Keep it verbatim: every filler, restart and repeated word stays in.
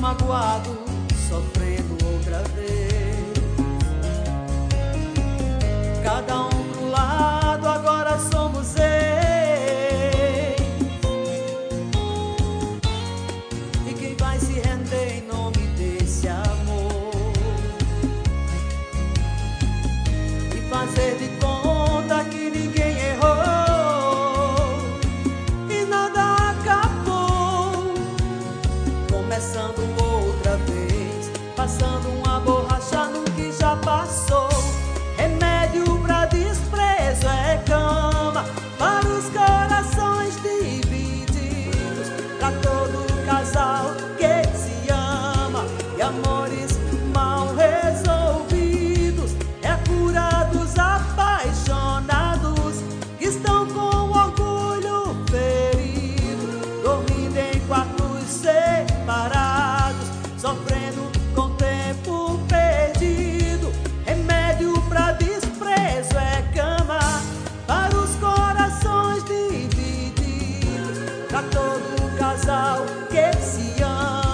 magoado, sofrendo outra vez. Cada um pro lado, agora somos ex. E quem vai se render em nome desse amor? E fazer de conta que ninguém errou e nada acabou. Começando outra vez, passando uma borracha no que já passou. Remédio pra desprezo é cama para os corações divididos, pra todo casal que se ama. E amores mal resolvidos é a cura dos apaixonados que estão com o orgulho ferido, dormindo em quartos separados, sofrendo com o tempo perdido. Remédio pra desprezo é cama para os corações divididos, pra todo casal que se ama.